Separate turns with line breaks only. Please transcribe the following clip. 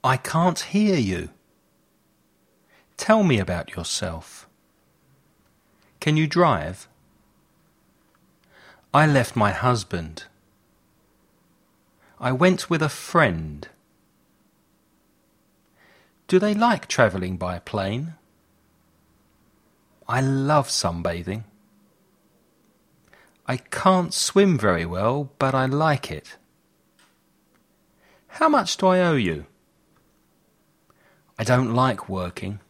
I can't hear you. Tell me about yourself. Can you drive? I left my husband. I went with a friend. Do they like travelling by plane? I love sunbathing. I can't swim very well, but I like it. How much do I owe you? I don't like working.